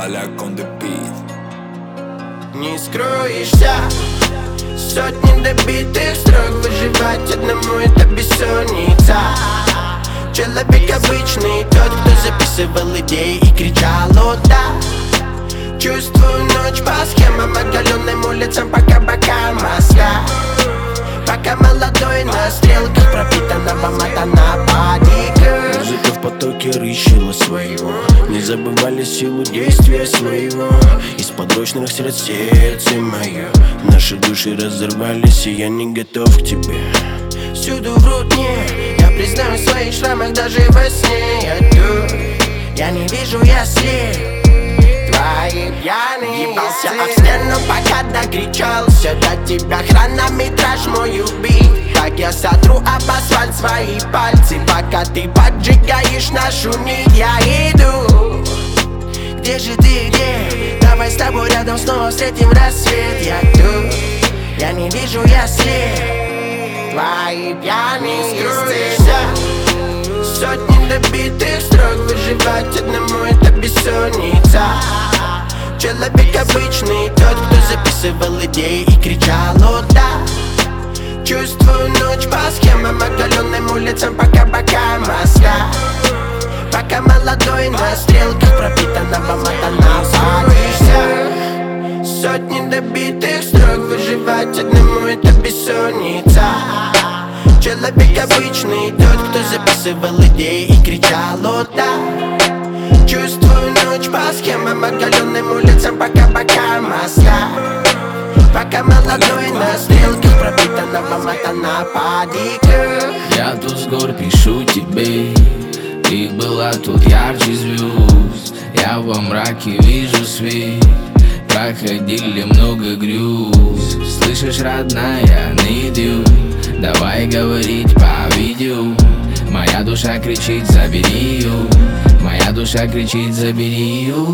Поляк on the beat. Не скроешься, сотни добитых строк. Выживать одному это бессонница. Человек обычный, тот, кто записывал идеи и кричал «О да». Чувствую ночь по схемам, оголенным улицам по кабакам Москва. Пока молодой на стрелках пропитанного мата нападника. Музыка в потоке рыщила своего, не забывали силу действия своего. Из подручных средств сердце мое, наши души разорвались, и я не готов к тебе. Всюду врут мне, я признаю в своих шрамах даже во сне. Я тут, я не вижу, я слеп. Твои пьяные ебался об стену, пока докричался до тебя. Хронометраж мой убит. Так я сотру об асфальт свои пальцы, пока ты поджигаешь нашу нить. Я иду. Где же ты, где? Давай с тобой рядом снова встретим рассвет. Я тут, я не вижу, я слеп. Твои пьяные скроешься, сотни добитых строк. Выживать одному это бессонница. Человек обычный, тот, кто записывал идеи и кричал «О да». Чувствую ночь по схемам, оголенным улицам по кабакам Москва. Пока молодой на стрелках пропитанного мата насадишься. Сотни добитых строк. Выживать одному это бессонница. Человек обычный, тот, кто записывал идеи и кричал «О да». Чувствую ночь по схемам, оголенным улицам по кабакам Москва. Пока молодой на стрелках пропитанного мата нападника. Я тут с гор пишу тебе, ты была тут ярче звезд. Я во мраке вижу свет, проходили много грез. Слышишь, родная, нытью, давай говорить по видео. Моя душа кричит, забери ее. Моя душа кричит, забери ее.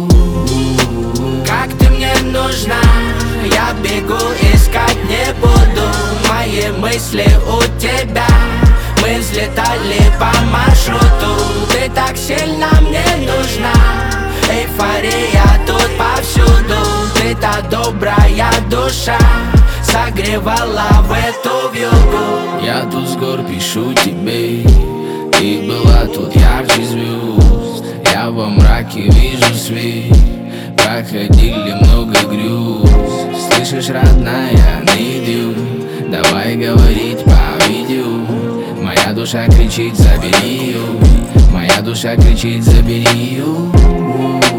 Как ты мне нужна, я бегу, искать не буду. Мои мысли у тебя, мы взлетали по маршруту. Ты так сильно мне нужна, эйфория тут повсюду. Ты та добрая душа, согревала в эту вьюгу. Я тут с гор пишу тебе, ты была тут ярче звезд. Я во мраке вижу свет, проходили много грез. Слышишь, родная, нытью, давай говорить по видео. Моя душа кричит, забери ее. Моя душа кричит, забери ее.